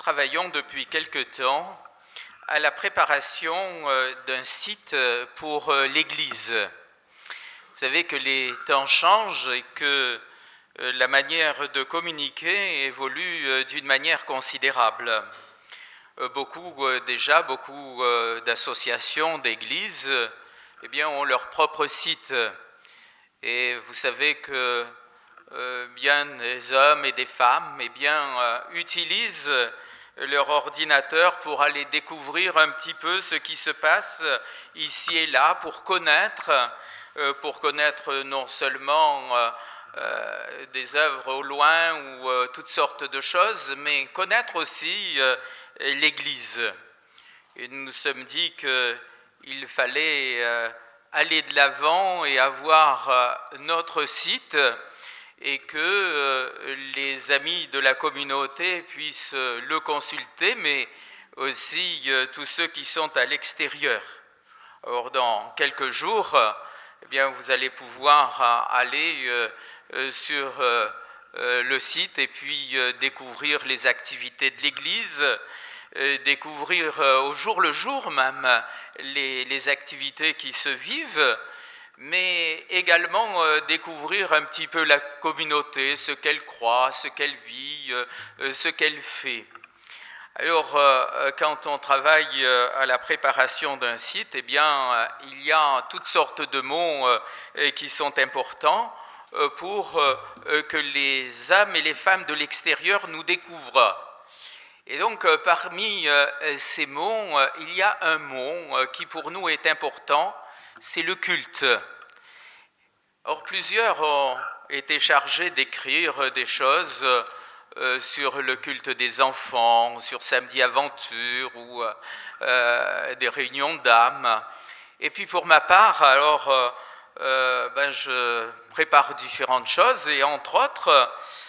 travaillons depuis quelque temps à la préparation d'un site pour l'Église. Vous savez que les temps changent et que la manière de communiquer évolue d'une manière considérable. Beaucoup d'associations, d'églises, ont leur propre site. Et vous savez que bien des hommes et des femmes utilisent leur ordinateur pour aller découvrir un petit peu ce qui se passe ici et là, pour connaître non seulement des œuvres au loin ou toutes sortes de choses, mais connaître aussi l'Église. Et nous nous sommes dit qu'il fallait aller de l'avant et avoir notre site et que les amis de la communauté puissent le consulter, mais aussi tous ceux qui sont à l'extérieur. Or, dans quelques jours, vous allez pouvoir aller sur le site et puis découvrir les activités de l'Église, découvrir au jour le jour même les activités qui se vivent, mais également découvrir un petit peu la communauté, ce qu'elle croit, ce qu'elle vit, ce qu'elle fait. Alors, quand on travaille à la préparation d'un site, il y a toutes sortes de mots qui sont importants pour que les hommes et les femmes de l'extérieur nous découvrent. Et donc, parmi ces mots, il y a un mot qui pour nous est important, c'est le culte. Or, plusieurs ont été chargés d'écrire des choses sur le culte des enfants, sur Samedi Aventure ou des réunions d'âmes. Et puis pour ma part, alors, je prépare différentes choses et entre autres,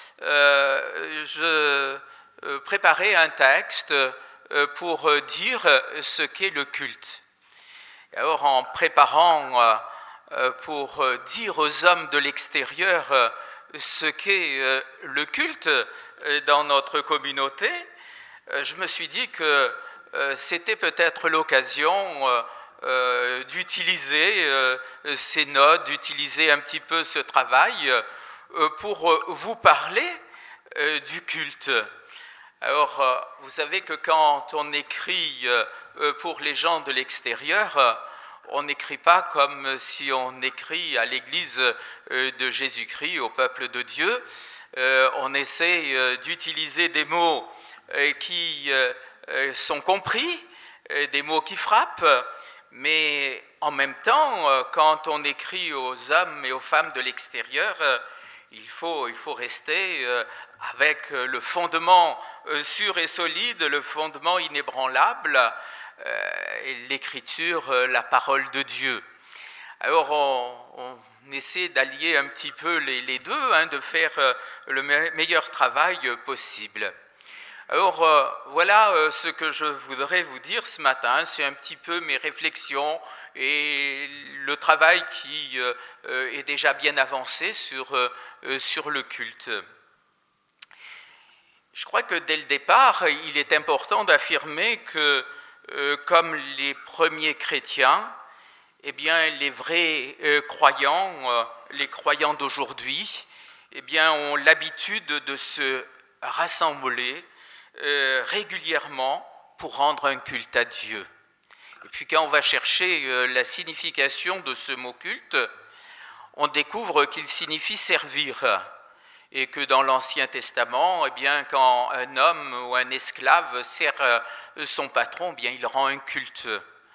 je préparais un texte pour dire ce qu'est le culte. Et alors en préparant pour dire aux hommes de l'extérieur ce qu'est le culte dans notre communauté, je me suis dit que c'était peut-être l'occasion d'utiliser ces notes, d'utiliser un petit peu ce travail pour vous parler du culte. Alors, vous savez que quand on écrit pour les gens de l'extérieur, on n'écrit pas comme si on écrit à l'Église de Jésus-Christ, au peuple de Dieu. On essaie d'utiliser des mots qui sont compris, des mots qui frappent, mais en même temps, quand on écrit aux hommes et aux femmes de l'extérieur, il faut rester avec le fondement sûr et solide, le fondement inébranlable, l'écriture, la parole de Dieu. Alors on essaie d'allier un petit peu les deux, de faire le meilleur travail possible. Alors voilà ce que je voudrais vous dire ce matin, c'est un petit peu mes réflexions et le travail qui est déjà bien avancé sur le culte. Je crois que dès le départ, il est important d'affirmer que comme les premiers chrétiens, les vrais croyants, les croyants d'aujourd'hui, ont l'habitude de se rassembler régulièrement pour rendre un culte à Dieu. Et puis quand on va chercher la signification de ce mot culte, on découvre qu'il signifie servir. Et que dans l'Ancien Testament, quand un homme ou un esclave sert son patron, il rend un culte.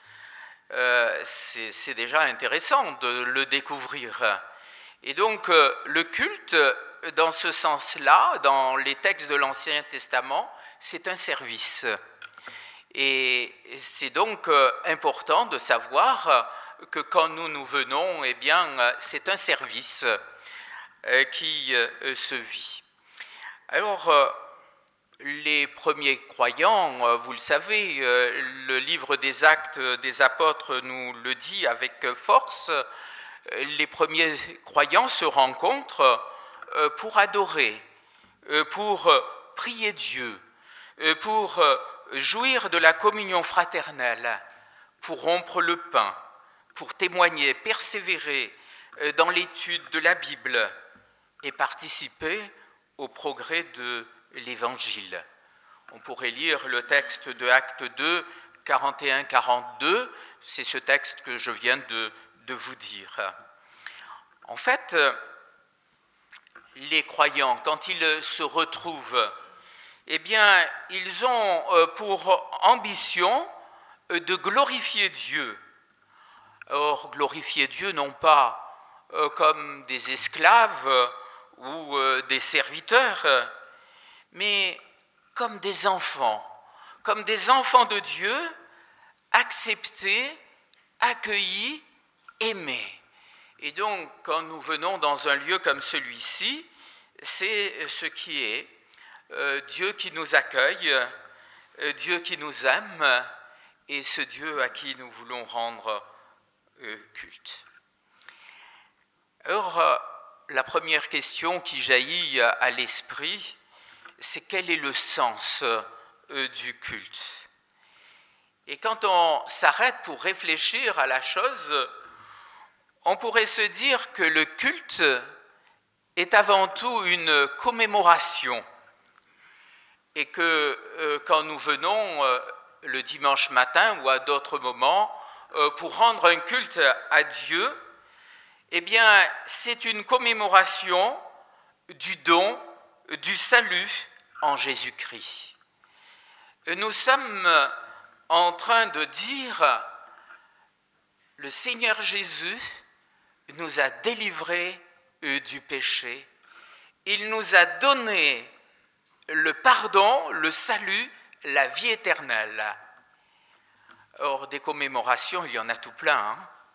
C'est déjà intéressant de le découvrir. Et donc, le culte, dans ce sens-là, dans les textes de l'Ancien Testament, c'est un service. Et c'est donc important de savoir que quand nous venons, c'est un service qui se vit. Alors, les premiers croyants, vous le savez, le livre des Actes des Apôtres nous le dit avec force, les premiers croyants se rencontrent pour adorer, pour prier Dieu, pour jouir de la communion fraternelle, pour rompre le pain, pour témoigner, persévérer dans l'étude de la Bible et participer au progrès de l'Évangile. On pourrait lire le texte de Actes 2, 41-42, c'est ce texte que je viens de vous dire. En fait, les croyants, quand ils se retrouvent, eh bien, ils ont pour ambition de glorifier Dieu. Or, glorifier Dieu non pas comme des esclaves ou des serviteurs, mais comme des enfants de Dieu, acceptés, accueillis, aimés. Et donc, quand nous venons dans un lieu comme celui-ci, c'est ce qui est Dieu qui nous accueille, Dieu qui nous aime, et ce Dieu à qui nous voulons rendre culte. Alors, la première question qui jaillit à l'esprit, c'est quel est le sens du culte? Et quand on s'arrête pour réfléchir à la chose, on pourrait se dire que le culte est avant tout une commémoration et que quand nous venons le dimanche matin ou à d'autres moments pour rendre un culte à Dieu, eh bien, c'est une commémoration du don, du salut en Jésus-Christ. Nous sommes en train de dire, le Seigneur Jésus nous a délivrés du péché. Il nous a donné le pardon, le salut, la vie éternelle. Or, des commémorations, il y en a tout plein.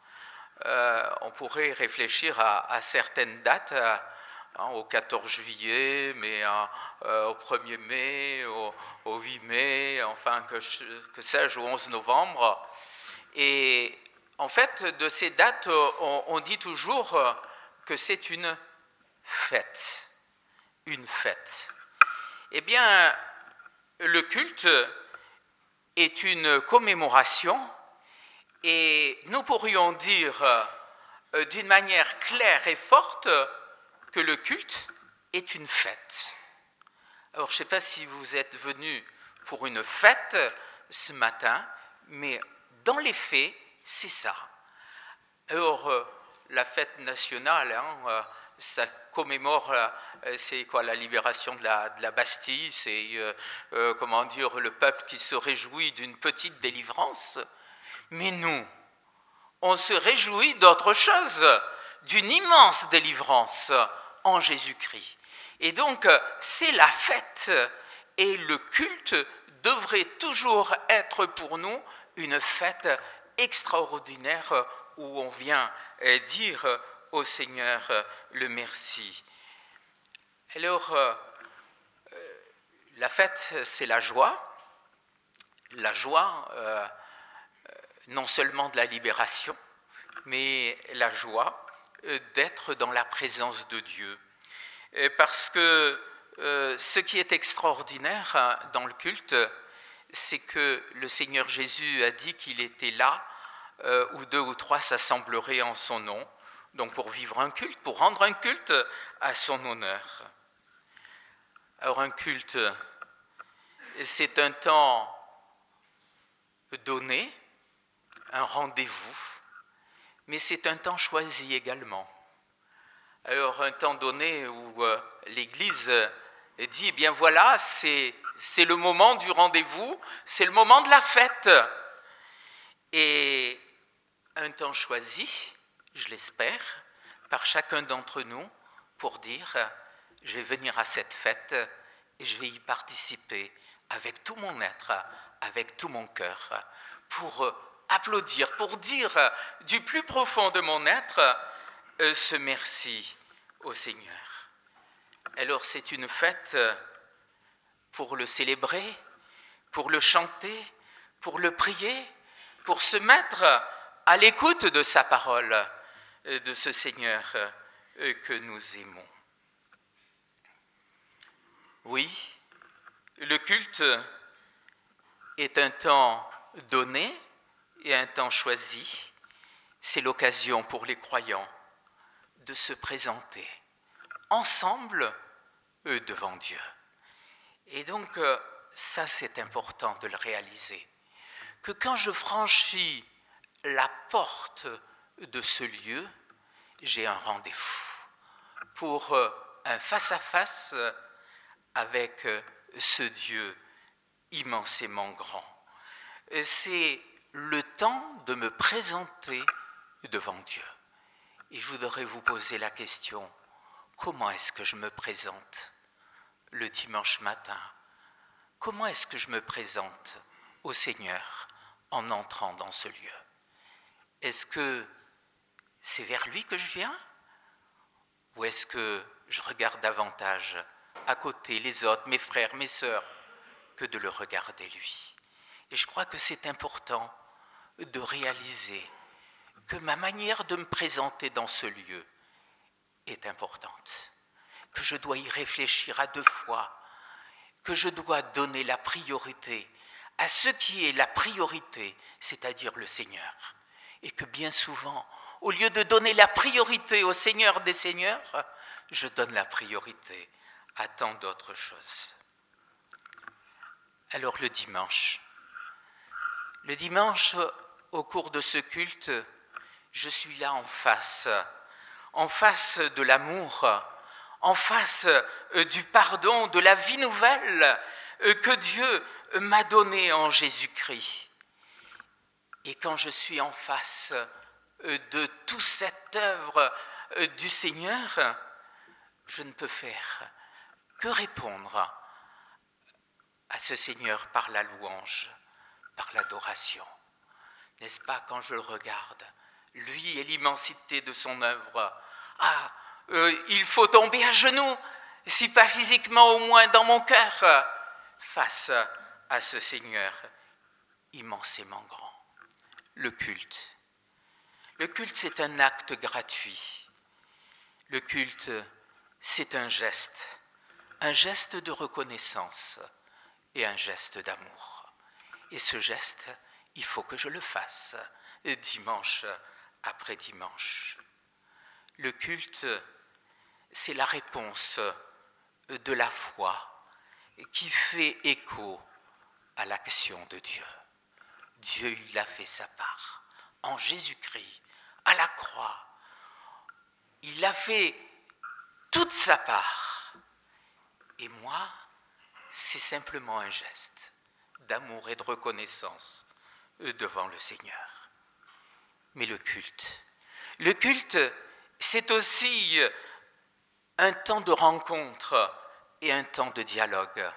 On pourrait réfléchir à certaines dates, au 14 juillet, mais au 1er mai, au 8 mai, enfin que sais-je, au 11 novembre. Et en fait, de ces dates, on dit toujours que c'est une fête. Une fête. Eh bien, le culte est une commémoration et nous pourrions dire d'une manière claire et forte que le culte est une fête. Alors, je ne sais pas si vous êtes venus pour une fête ce matin, mais dans les faits, c'est ça. Alors, la fête nationale, ça commémore, c'est quoi, la libération de la Bastille, c'est, comment dire, le peuple qui se réjouit d'une petite délivrance. Mais nous, on se réjouit d'autre chose, d'une immense délivrance en Jésus-Christ. Et donc, c'est la fête, et le culte devrait toujours être pour nous une fête extraordinaire où on vient dire au Seigneur le merci. Alors, la fête, c'est la joie non seulement de la libération, mais la joie d'être dans la présence de Dieu. Parce que ce qui est extraordinaire dans le culte, c'est que le Seigneur Jésus a dit qu'il était là où 2 ou 3 s'assembleraient en son nom, donc pour vivre un culte, pour rendre un culte à son honneur. Alors un culte, c'est un temps donné, un rendez-vous, mais c'est un temps choisi également. Alors un temps donné où l'Église dit, eh bien voilà, c'est le moment du rendez-vous, c'est le moment de la fête. Et un temps choisi, je l'espère, par chacun d'entre nous pour dire, je vais venir à cette fête et je vais y participer avec tout mon être, avec tout mon cœur, pour applaudir, pour dire du plus profond de mon être ce merci au Seigneur. Alors c'est une fête pour le célébrer, pour le chanter, pour le prier, pour se mettre à l'écoute de sa parole, de ce Seigneur que nous aimons. Oui, le culte est un temps donné et un temps choisi. C'est l'occasion pour les croyants de se présenter ensemble devant Dieu. Et donc, ça c'est important de le réaliser, que quand je franchis la porte de ce lieu, j'ai un rendez-vous pour un face-à-face avec ce Dieu immensément grand. C'est le temps de me présenter devant Dieu. Et je voudrais vous poser la question, comment est-ce que je me présente le dimanche matin? Comment est-ce que je me présente au Seigneur en entrant dans ce lieu? Est-ce que c'est vers lui que je viens? Ou est-ce que je regarde davantage à côté les autres, mes frères, mes sœurs, que de le regarder lui? Et je crois que c'est important de réaliser que ma manière de me présenter dans ce lieu est importante, que je dois y réfléchir à 2 fois, que je dois donner la priorité à ce qui est la priorité, c'est-à-dire le Seigneur. Et que bien souvent, au lieu de donner la priorité au Seigneur des Seigneurs, je donne la priorité à tant d'autres choses. Alors le dimanche, au cours de ce culte, je suis là en face de l'amour, en face du pardon, de la vie nouvelle que Dieu m'a donnée en Jésus-Christ. Et quand je suis en face de toute cette œuvre du Seigneur, je ne peux faire que répondre à ce Seigneur par la louange, par l'adoration. N'est-ce pas, quand je le regarde, lui et l'immensité de son œuvre, il faut tomber à genoux, si pas physiquement au moins dans mon cœur, face à ce Seigneur immensément grand. Le culte. Le culte, c'est un acte gratuit. Le culte, c'est un geste de reconnaissance et un geste d'amour. Et ce geste, il faut que je le fasse dimanche après dimanche. Le culte, c'est la réponse de la foi qui fait écho à l'action de Dieu. Dieu, il a fait sa part en Jésus-Christ, à la croix. Il a fait toute sa part. Et moi, c'est simplement un geste d'amour et de reconnaissance devant le Seigneur. Mais le culte, c'est aussi un temps de rencontre et un temps de dialogue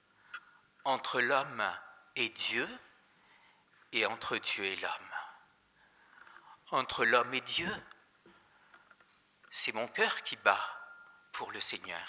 entre l'homme et Dieu et entre Dieu et l'homme. Entre l'homme et Dieu, c'est mon cœur qui bat pour le Seigneur.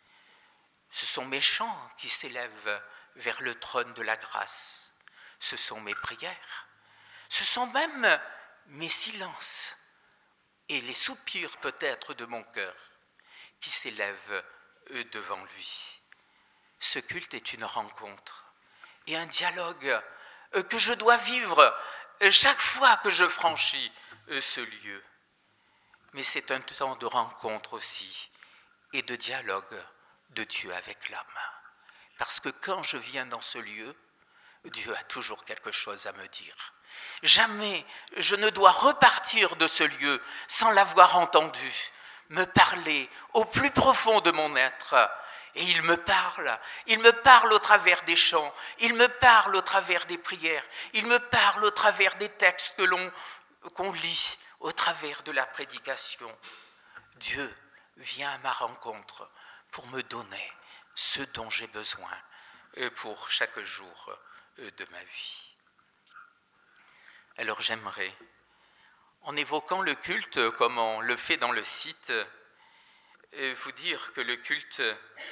Ce sont mes chants qui s'élèvent vers le trône de la grâce. Ce sont mes prières. Ce sont même mes silences et les soupirs peut-être de mon cœur qui s'élèvent devant lui. Ce culte est une rencontre et un dialogue que je dois vivre chaque fois que je franchis ce lieu. Mais c'est un temps de rencontre aussi et de dialogue de Dieu avec l'homme. Parce que quand je viens dans ce lieu, Dieu a toujours quelque chose à me dire. Jamais je ne dois repartir de ce lieu sans l'avoir entendu me parler au plus profond de mon être. Et il me parle au travers des chants, il me parle au travers des prières, il me parle au travers des textes qu'on lit, au travers de la prédication. Dieu vient à ma rencontre pour me donner ce dont j'ai besoin pour chaque jour de ma vie. Alors j'aimerais, en évoquant le culte comme on le fait dans le site, vous dire que le culte,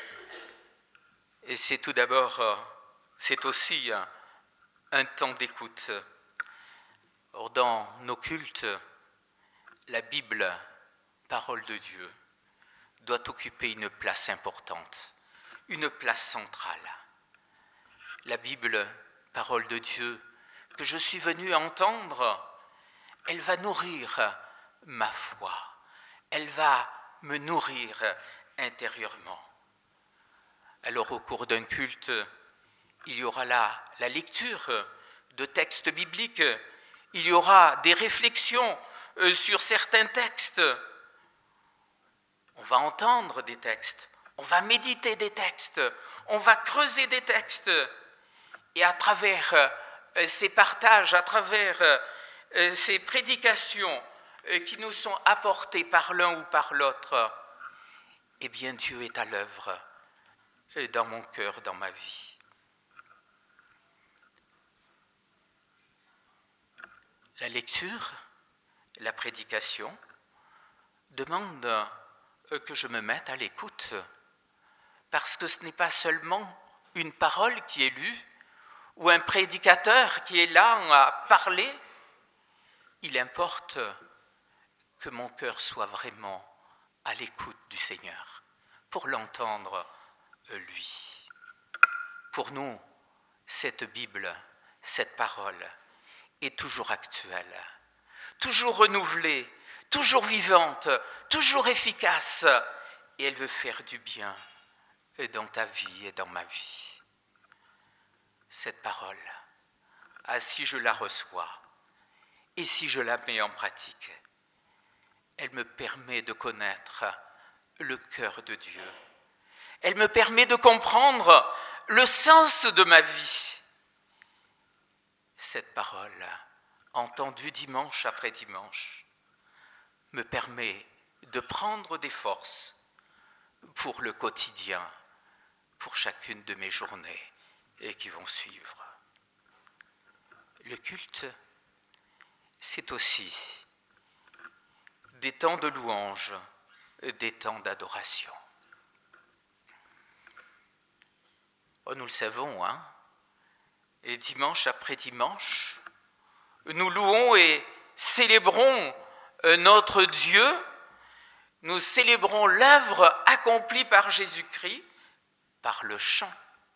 c'est tout d'abord, c'est aussi un temps d'écoute. Or, dans nos cultes, la Bible, parole de Dieu, doit occuper une place importante, une place centrale. La Bible parole de Dieu que je suis venu entendre, elle va nourrir ma foi, elle va me nourrir intérieurement. Alors au cours d'un culte, il y aura là la lecture de textes bibliques, il y aura des réflexions sur certains textes. On va entendre des textes, on va méditer des textes, on va creuser des textes. Et à travers ces partages, à travers ces prédications qui nous sont apportées par l'un ou par l'autre, eh bien Dieu est à l'œuvre dans mon cœur, dans ma vie. La lecture, la prédication demandent que je me mette à l'écoute, parce que ce n'est pas seulement une parole qui est lue ou un prédicateur qui est là à parler. Il importe que mon cœur soit vraiment à l'écoute du Seigneur pour l'entendre lui. Pour nous, cette Bible, cette parole est toujours actuelle, toujours renouvelée, toujours vivante, toujours efficace, et elle veut faire du bien dans ta vie et dans ma vie. Cette parole, si je la reçois et si je la mets en pratique, elle me permet de connaître le cœur de Dieu. Elle me permet de comprendre le sens de ma vie. Cette parole, entendue dimanche après dimanche, me permet de prendre des forces pour le quotidien, pour chacune de mes journées et qui vont suivre. Le culte, c'est aussi des temps de louange, des temps d'adoration. Nous le savons, et dimanche après dimanche, nous louons et célébrons notre Dieu, nous célébrons l'œuvre accomplie par Jésus-Christ par le chant.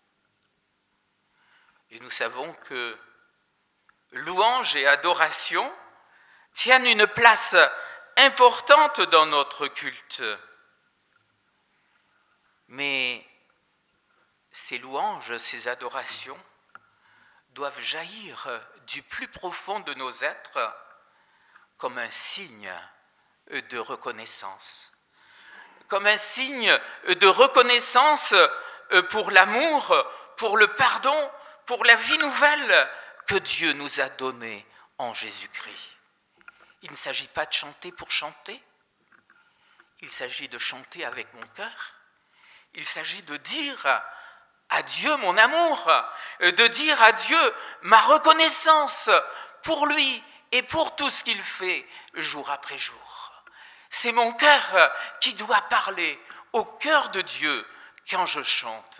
Et nous savons que louange et adoration tiennent une place importante dans notre culte. Mais ces louanges, ces adorations doivent jaillir du plus profond de nos êtres comme un signe de reconnaissance. Comme un signe de reconnaissance pour l'amour, pour le pardon, pour la vie nouvelle que Dieu nous a donnée en Jésus-Christ. Il ne s'agit pas de chanter pour chanter, il s'agit de chanter avec mon cœur, il s'agit de dire à Dieu mon amour, de dire à Dieu ma reconnaissance pour lui et pour tout ce qu'il fait jour après jour. C'est mon cœur qui doit parler au cœur de Dieu quand je chante.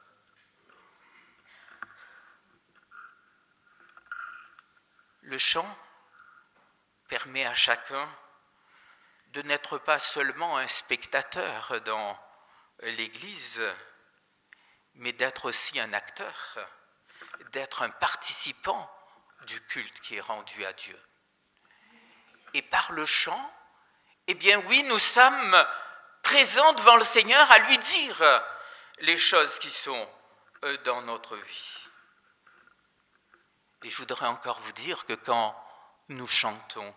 Le chant permet à chacun de n'être pas seulement un spectateur dans l'Église, mais d'être aussi un acteur, d'être un participant du culte qui est rendu à Dieu. Et par le chant, eh bien oui, nous sommes présents devant le Seigneur à lui dire les choses qui sont dans notre vie. Et je voudrais encore vous dire que quand nous chantons,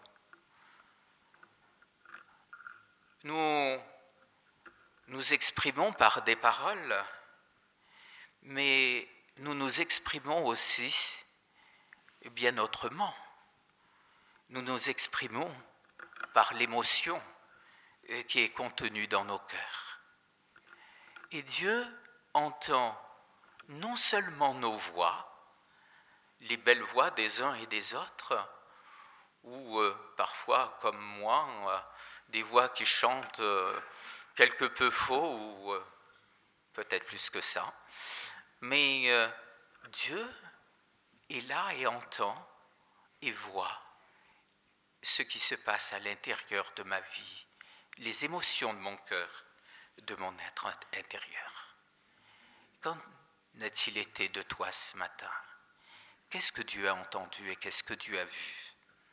nous exprimons par des paroles, mais nous nous exprimons aussi bien autrement. Nous nous exprimons par l'émotion qui est contenue dans nos cœurs. Et Dieu entend non seulement nos voix, les belles voix des uns et des autres, ou parfois, comme moi, des voix qui chantent quelque peu faux, ou peut-être plus que ça. Mais Dieu est là et entend et voit ce qui se passe à l'intérieur de ma vie, les émotions de mon cœur, de mon être intérieur. Qu'en a-t-il été de toi ce matin? qu'est-ce que Dieu a entendu et qu'est-ce que Dieu a vu?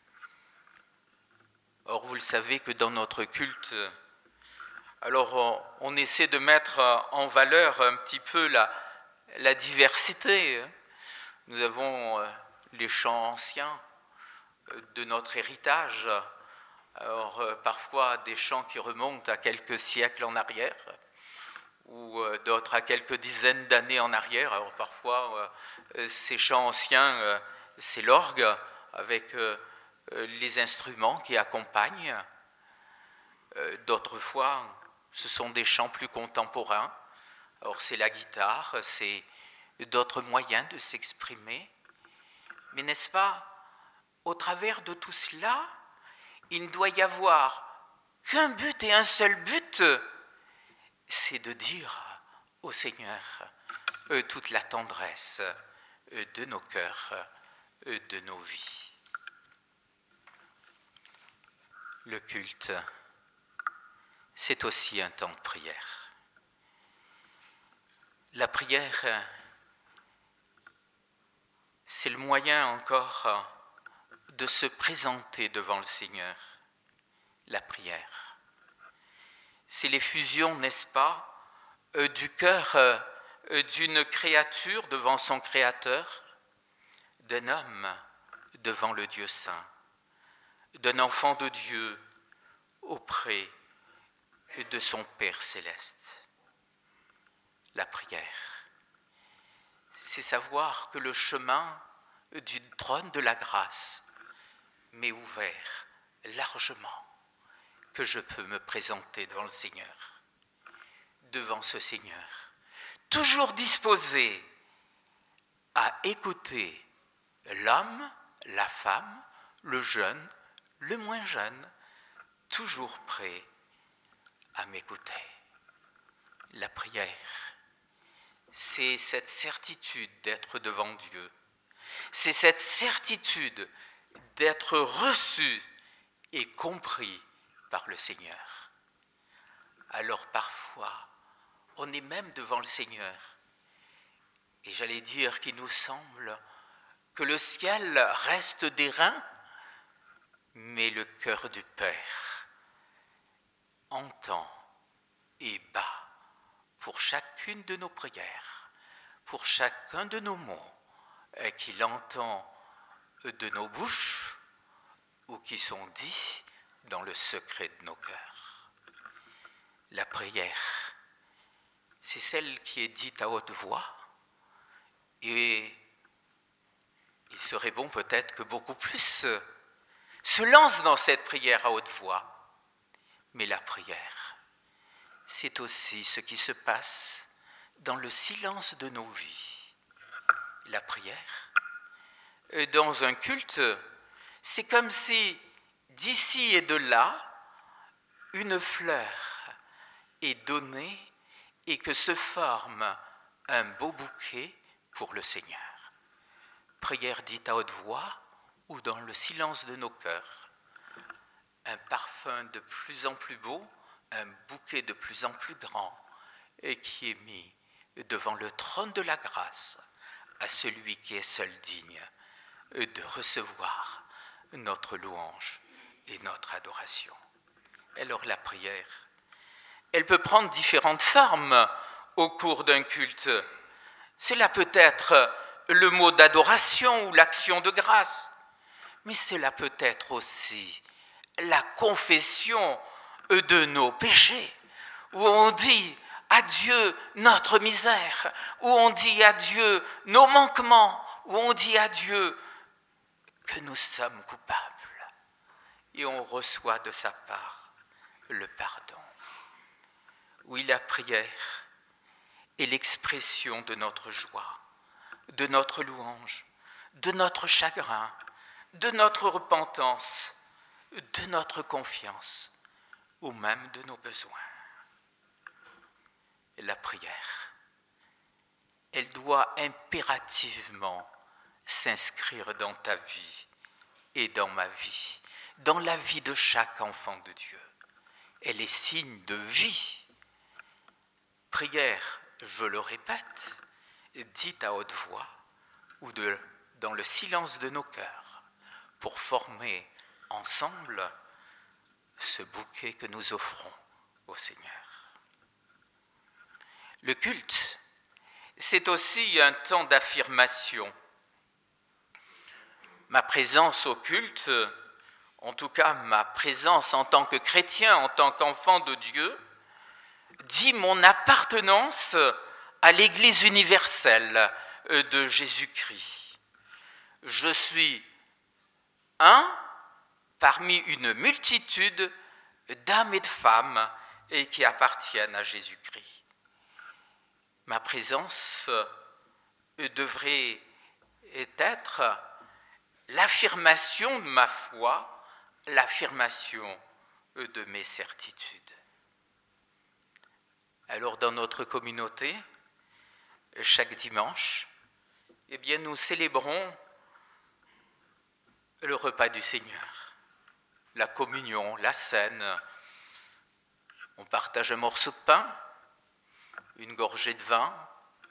Or, vous le savez que dans notre culte, alors on essaie de mettre en valeur un petit peu la diversité. Nous avons les chants anciens de notre héritage, alors parfois des chants qui remontent à quelques siècles en arrière, ou d'autres à quelques dizaines d'années en arrière. Alors parfois, ces chants anciens, c'est l'orgue avec les instruments qui accompagnent. D'autres fois, ce sont des chants plus contemporains. Alors c'est la guitare, c'est d'autres moyens de s'exprimer. Mais n'est-ce pas, au travers de tout cela, il ne doit y avoir qu'un but et un seul but, c'est de dire au Seigneur toute la tendresse de nos cœurs, de nos vies. Le culte, c'est aussi un temps de prière. La prière, c'est le moyen encore de se présenter devant le Seigneur. La prière, c'est l'effusion, n'est-ce pas, du cœur d'une créature devant son Créateur, d'un homme devant le Dieu saint, d'un enfant de Dieu auprès de son Père céleste. La prière, c'est savoir que le chemin du trône de la grâce m'est ouvert largement, que je peux me présenter devant le Seigneur, devant ce Seigneur, toujours disposé à écouter l'homme, la femme, le jeune, le moins jeune, toujours prêt à m'écouter. La prière, c'est cette certitude d'être devant Dieu. C'est cette certitude d'être reçu et compris par le Seigneur. Alors parfois, on est même devant le Seigneur. Et j'allais dire qu'il nous semble que le ciel reste d'airain, mais le cœur du Père entend et bat pour chacune de nos prières, pour chacun de nos mots, qu'il entend de nos bouches ou qui sont dits dans le secret de nos cœurs. La prière, c'est celle qui est dite à haute voix, et il serait bon peut-être que beaucoup plus se lancent dans cette prière à haute voix. Mais la prière, c'est aussi ce qui se passe dans le silence de nos vies. La prière, dans un culte, c'est comme si d'ici et de là, une fleur est donnée et que se forme un beau bouquet pour le Seigneur. Prière dite à haute voix ou dans le silence de nos cœurs. Un parfum de plus en plus beau, un bouquet de plus en plus grand et qui est mis devant le trône de la grâce à celui qui est seul digne de recevoir notre louange et notre adoration. Alors la prière, elle peut prendre différentes formes au cours d'un culte. Cela peut être le mot d'adoration ou l'action de grâce, mais cela peut être aussi la confession de nos péchés, où on dit à Dieu notre misère, où on dit à Dieu nos manquements, où on dit à Dieu que nous sommes coupables, et on reçoit de sa part le pardon. Oui, la prière est l'expression de notre joie, de notre louange, de notre chagrin, de notre repentance, de notre confiance, ou même de nos besoins. La prière, elle doit impérativement s'inscrire dans ta vie et dans ma vie, dans la vie de chaque enfant de Dieu. Elle est signe de vie. Prière, je le répète, dite à haute voix ou de dans le silence de nos cœurs pour former ensemble ce bouquet que nous offrons au Seigneur. Le culte, c'est aussi un temps d'affirmation. Ma présence au culte, en tout cas ma présence en tant que chrétien, en tant qu'enfant de Dieu, dit mon appartenance à l'Église universelle de Jésus-Christ. Je suis un parmi une multitude d'âmes et de femmes qui appartiennent à Jésus-Christ. Ma présence devrait être l'affirmation de ma foi, l'affirmation de mes certitudes. Alors dans notre communauté, chaque dimanche, nous célébrons le repas du Seigneur, la communion, la scène. On partage un morceau de pain, une gorgée de vin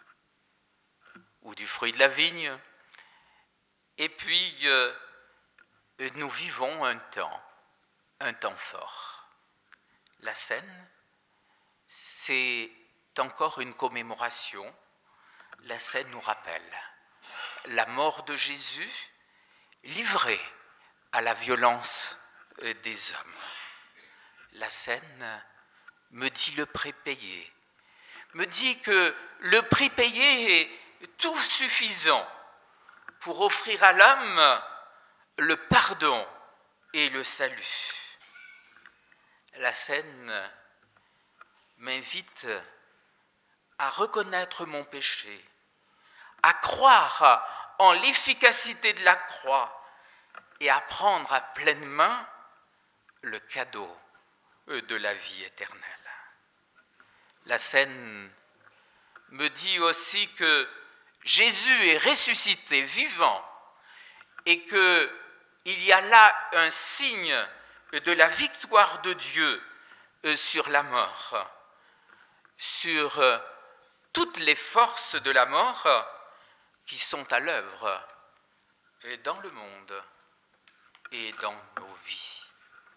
ou du fruit de la vigne. Et puis, nous vivons un temps fort. La scène, c'est encore une commémoration. La scène nous rappelle la mort de Jésus livré à la violence des hommes. La scène me dit le prix payé, me dit que le prix payé est tout suffisant pour offrir à l'homme le pardon et le salut. La scène m'invite à reconnaître mon péché, à croire en l'efficacité de la croix et à prendre à pleine main le cadeau de la vie éternelle. La scène me dit aussi que Jésus est ressuscité, vivant, et qu'il y a là un signe de la victoire de Dieu sur la mort, sur toutes les forces de la mort qui sont à l'œuvre dans le monde et dans nos vies.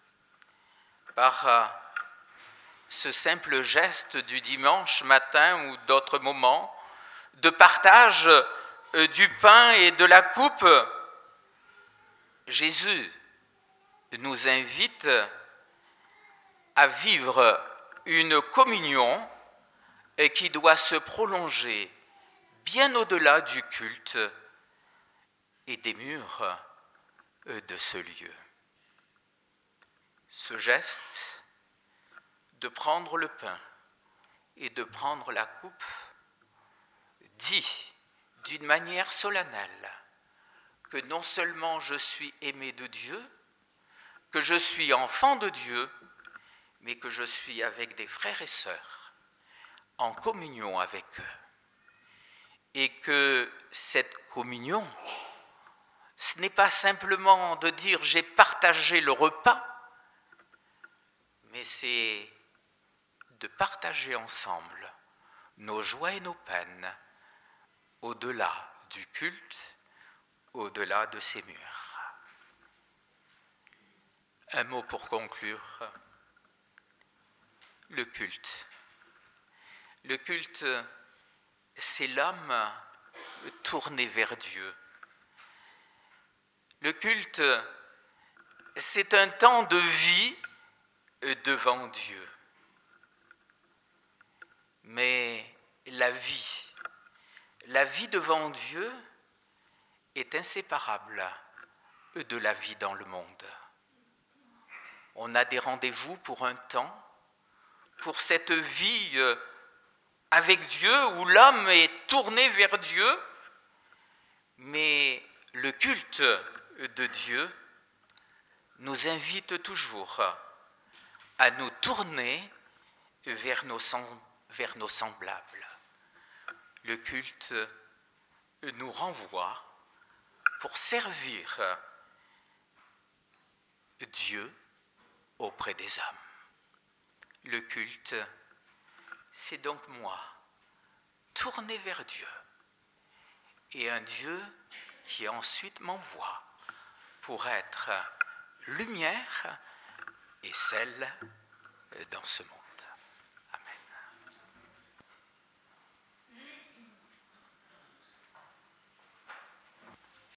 Par ce simple geste du dimanche matin ou d'autres moments de partage du pain et de la coupe, Jésus nous invite à vivre une communion qui doit se prolonger bien au-delà du culte et des murs de ce lieu. Ce geste de prendre le pain et de prendre la coupe dit d'une manière solennelle que non seulement je suis aimé de Dieu, que je suis enfant de Dieu, mais que je suis avec des frères et sœurs en communion avec eux. Et que cette communion, ce n'est pas simplement de dire j'ai partagé le repas, mais c'est de partager ensemble nos joies et nos peines au-delà du culte, au-delà de ces murs. Un mot pour conclure. Le culte. Le culte, c'est l'homme tourné vers Dieu. Le culte, c'est un temps de vie devant Dieu. Mais la vie devant Dieu est inséparable de la vie dans le monde. On a des rendez-vous pour un temps, pour cette vie avec Dieu, où l'homme est tourné vers Dieu, mais le culte de Dieu nous invite toujours à nous tourner vers nos semblables. Le culte nous renvoie pour servir Dieu auprès des hommes. Le culte, c'est donc moi, tourné vers Dieu, et un Dieu qui ensuite m'envoie pour être lumière et sel dans ce monde.